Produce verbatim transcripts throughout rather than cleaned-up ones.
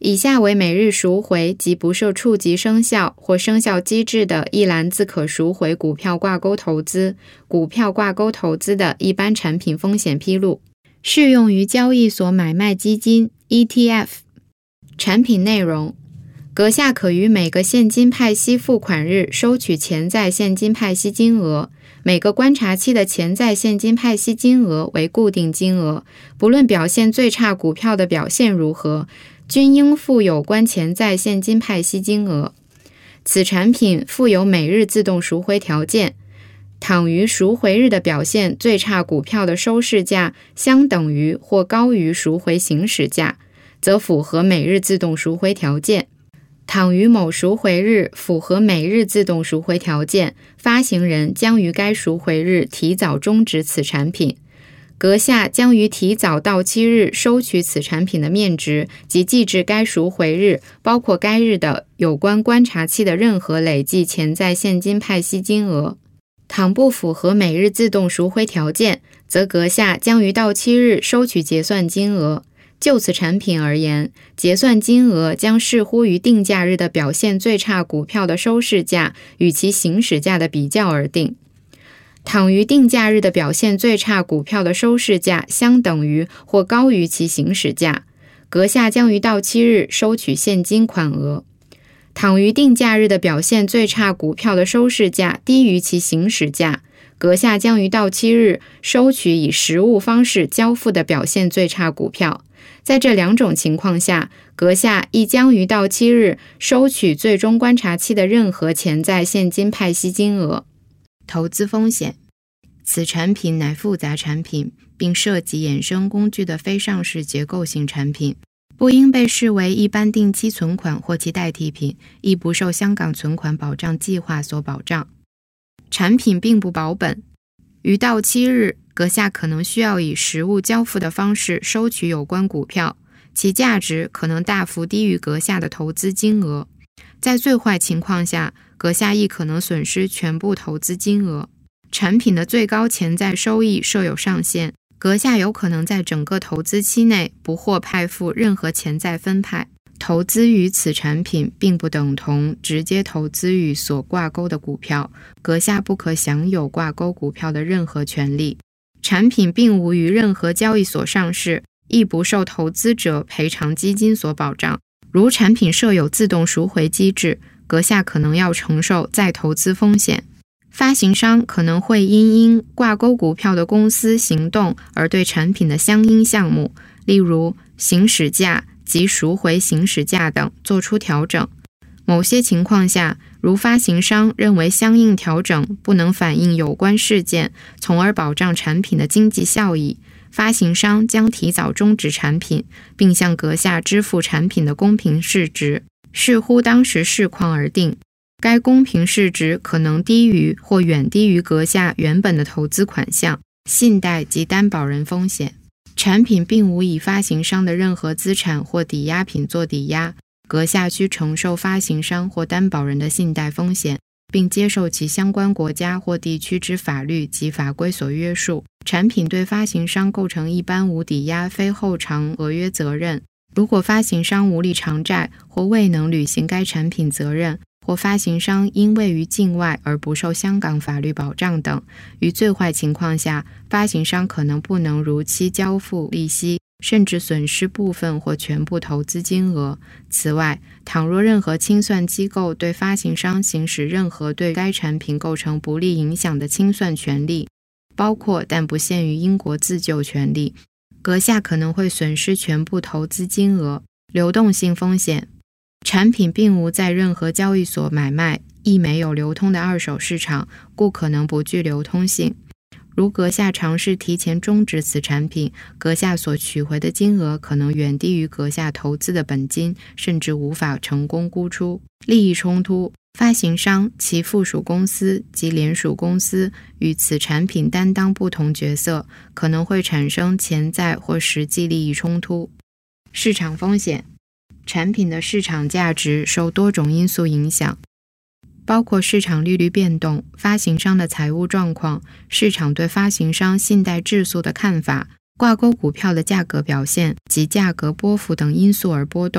以下为每日赎回及不受触及生效或生效机制的一篮子可赎回股票挂钩投资、股票挂钩投资的一般产品风险披露，适用于交易所买卖基金 E T F。 产品内容：阁下可于每个现金派息付款日收取潜在现金派息金额，每个观察期的潜在现金派息金额为固定金额，不论表现最差股票的表现如何，均应付有关潜在现金派息金额。此产品附有每日自动赎回条件，倘于赎回日的表现最差股票的收市价相等于或高于赎回行使价，则符合每日自动赎回条件。倘于某赎回日符合每日自动赎回条件，发行人将于该赎回日提早终止此产品。阁下将于提早到期日收取此产品的面值及计至该赎回日，包括该日的有关观察期的任何累计潜在现金派息金额。倘不符合每日自动赎回条件，则阁下将于到期日收取结算金额。就此产品而言，结算金额将视乎于定价日的表现最差股票的收市价与其行使价的比较而定。倘于定价日的表现最差股票的收市价相等于或高于其行使价，阁下将于到期日收取现金款额。倘于定价日的表现最差股票的收市价低于其行使价，阁下将于到期日收取以实物方式交付的表现最差股票。在这两种情况下，阁下亦将于到期日收取最终观察期的任何潜在现金派息金额。投资风险：此产品乃复杂产品，并涉及衍生工具的非上市结构性产品，不应被视为一般定期存款或其代替品，亦不受香港存款保障计划所保障。产品并不保本，于到期日，阁下可能需要以实物交付的方式收取有关股票，其价值可能大幅低于阁下的投资金额。在最坏情况下，阁下亦可能损失全部投资金额。产品的最高潜在收益设有上限，阁下有可能在整个投资期内不获派付任何潜在分派。投资于此产品并不等同直接投资于所挂钩的股票，阁下不可享有挂钩股票的任何权利。产品并无于任何交易所上市，亦不受投资者赔偿基金所保障。如产品设有自动赎回机制，阁下可能要承受再投资风险。发行商可能会因因挂钩股票的公司行动而对产品的相应项目，例如行使价及赎回行使价等做出调整。某些情况下，如发行商认为相应调整不能反映有关事件，从而保障产品的经济效益，发行商将提早终止产品，并向阁下支付产品的公平市值，视乎当时市况而定。该公平市值可能低于或远低于阁下原本的投资款项。信贷及担保人风险：产品并无以发行商的任何资产或抵押品做抵押，阁下需承受发行商或担保人的信贷风险，并接受其相关国家或地区之法律及法规所约束。产品对发行商构成一般无抵押非后偿合约责任。如果发行商无力偿债或未能履行该产品责任，或发行商因位于境外而不受香港法律保障等，于最坏情况下，发行商可能不能如期交付利息，甚至损失部分或全部投资金额。此外，倘若任何清算机构对发行商行使任何对该产品构成不利影响的清算权利，包括但不限于英国自救权利，阁下可能会损失全部投资金额。流动性风险：产品并无在任何交易所买卖，亦没有流通的二手市场，故可能不具流通性。如阁下尝试提前终止此产品，阁下所取回的金额可能远低于阁下投资的本金，甚至无法成功估出。利益冲突：发行商、其附属公司及联属公司与此产品担当不同角色，可能会产生潜在或实际利益冲突。市场风险：产品的市场价值受多种因素影响，包括市场利率变动、发行商的财务状况、市场对发行商信贷质素的看法、挂钩股票的价格表现及价格波幅等因素而波动。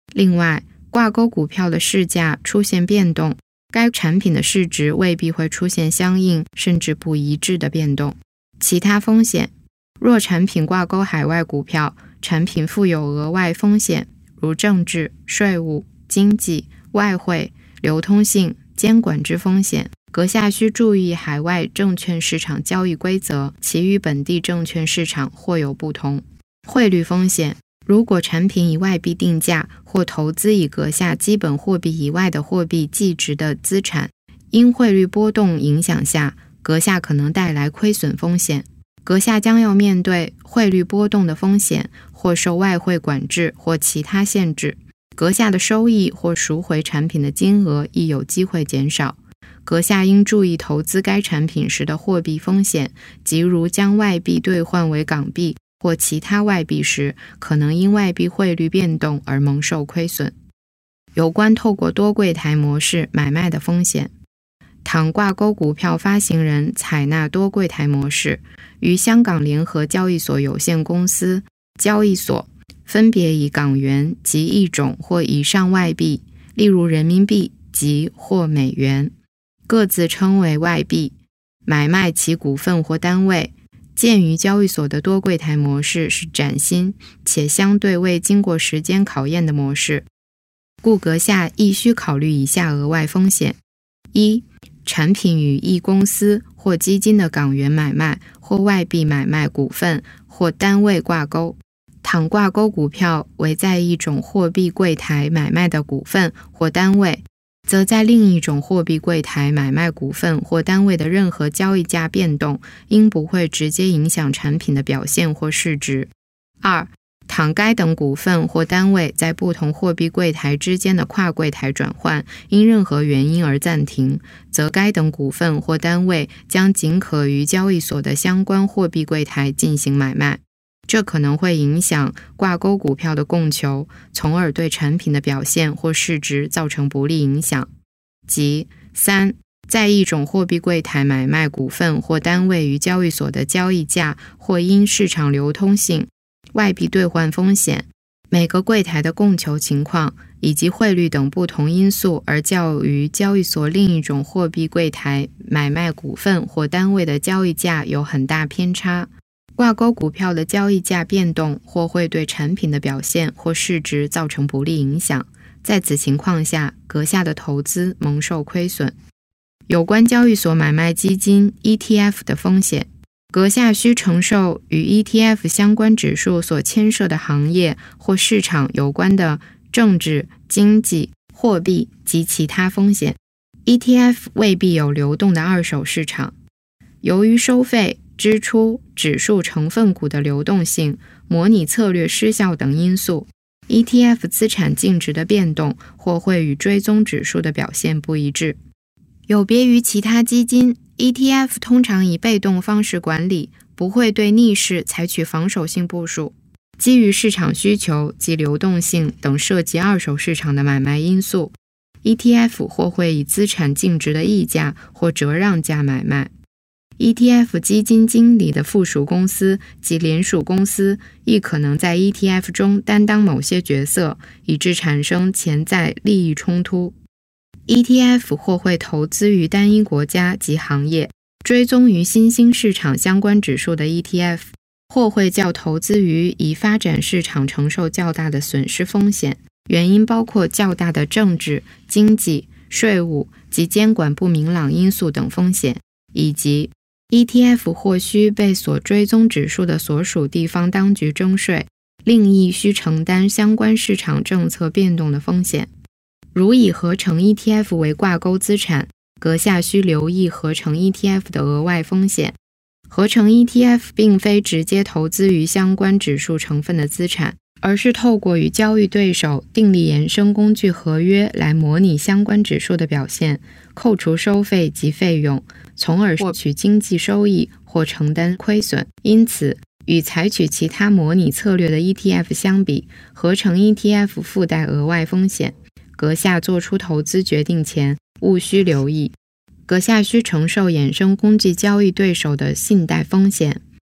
另外，挂钩股票的市价出现变动，该产品的市值未必会出现相应甚至不一致的变动。其他风险，若产品挂钩海外股票，产品负有额外风险，如政治、税务、经济、外汇、流通性、监管之风险，阁下需注意海外证券市场交易规则，其与本地证券市场或有不同。汇率风险，如果产品以外币定价或投资以阁下基本货币以外的货币计值的资产，因汇率波动影响下，阁下可能带来亏损风险。阁下将要面对汇率波动的风险，或受外汇管制或其他限制。阁下的收益或赎回产品的金额亦有机会减少。阁下应注意投资该产品时的货币风险，即如将外币兑换为港币或其他外币时，可能因外币汇率变动而蒙受亏损。有关透过多柜台模式买卖的风险，倘挂钩股票发行人采纳多柜台模式，于香港联合交易所有限公司交易所分别以港元及一种或以上外币，例如人民币及或美元，各自称为外币，买卖其股份或单位。鉴于交易所的多柜台模式是崭新且相对未经过时间考验的模式，故阁下亦需考虑以下额外风险：一、产品与一公司或基金的港元买卖或外币买卖股份或单位挂钩，倘挂钩股票为在一种货币柜台买卖的股份或单位，则在另一种货币柜台买卖股份或单位的任何交易价变动，应不会直接影响产品的表现或市值。二、倘该等股份或单位在不同货币柜台之间的跨柜台转换因任何原因而暂停，则该等股份或单位将仅可于交易所的相关货币柜台进行买卖。这可能会影响挂钩股票的供求，从而对产品的表现或市值造成不利影响。即三、在一种货币柜台买卖股份或单位于交易所的交易价或因市场流通性、外币兑换风险、每个柜台的供求情况以及汇率等不同因素而较于交易所另一种货币柜台买卖股份或单位的交易价有很大偏差。挂钩股票的交易价变动或会对产品的表现或市值造成不利影响，在此情况下，阁下的投资蒙受亏损。有关交易所买卖基金 E T F 的风险，阁下需承受与 E T F 相关指数所牵涉的行业或市场有关的政治、经济、货币及其他风险。E T F 未必有流动的二手市场。由于收费、支出、指数成分股的流动性、模拟策略失效等因素， E T F 资产净值的变动或会与追踪指数的表现不一致。有别于其他基金， E T F 通常以被动方式管理，不会对逆势采取防守性部署。基于市场需求及流动性等涉及二手市场的买卖因素， E T F 或会以资产净值的溢价或折让价买卖。E T F 基金经理的附属公司及联属公司亦可能在 E T F 中担当某些角色，以致产生潜在利益冲突。E T F 或会投资于单一国家及行业，追踪于新兴市场相关指数的 E T F， 或会较投资于已发展市场承受较大的损失风险，原因包括较大的政治、经济、税务及监管不明朗因素等风险，以及E T F 或需被所追踪指数的所属地方当局征税，另亦需承担相关市场政策变动的风险。如以合成 E T F 为挂钩资产，阁下需留意合成 E T F 的额外风险。合成 E T F 并非直接投资于相关指数成分的资产，而是透过与交易对手订立衍生工具合约来模拟相关指数的表现，扣除收费及费用，从而获取经济收益或承担亏损。因此，与采取其他模拟策略的 E T F 相比，合成 E T F 附带额外风险。阁下做出投资决定前，务需留意。阁下需承受衍生工具交易对手的信贷风险。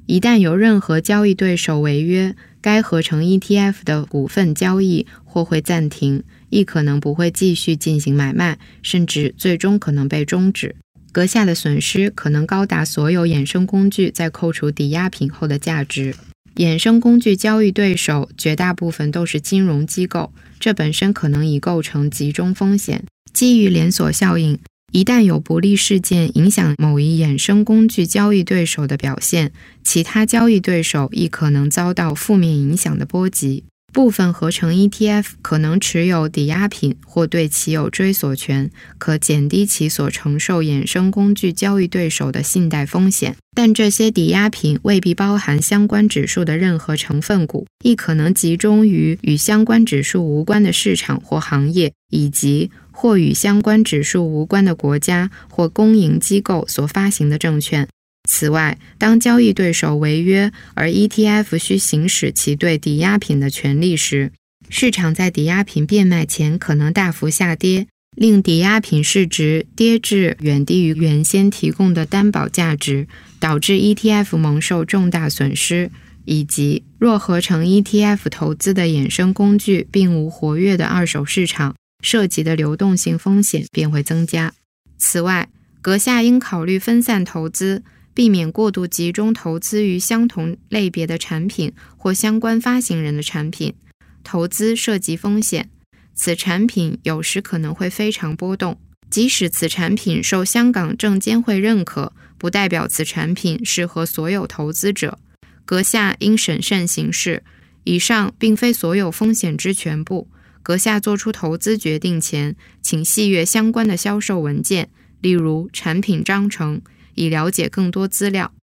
一旦有任何交易对手违约，该合成 E T F 的股份交易或会暂停，亦可能不会继续进行买卖，甚至最终可能被终止。阁下的损失可能高达所有衍生工具在扣除抵押品后的价值。衍生工具交易对手绝大部分都是金融机构，这本身可能已构成集中风险。基于连锁效应，一旦有不利事件影响某一衍生工具交易对手的表现，其他交易对手亦可能遭到负面影响的波及。部分合成 E T F 可能持有抵押品或对其有追索权，可减低其所承受衍生工具交易对手的信贷风险，但这些抵押品未必包含相关指数的任何成分股，亦可能集中于与相关指数无关的市场或行业，以及或与相关指数无关的国家或公营机构所发行的证券。此外，当交易对手违约，而 E T F 需行使其对抵押品的权利时，市场在抵押品变卖前可能大幅下跌，令抵押品市值跌至远低于原先提供的担保价值，导致 E T F 蒙受重大损失，以及若合成 E T F 投资的衍生工具并无活跃的二手市场，涉及的流动性风险便会增加。此外，阁下应考虑分散投资，避免过度集中投资于相同类别的产品或相关发行人的产品。投资涉及风险，此产品有时可能会非常波动。即使此产品受香港证监会认可，不代表此产品适合所有投资者。阁下应审慎行事。以上并非所有风险之全部。阁下做出投资决定前，请细阅相关的销售文件，例如产品章程，以了解更多资料。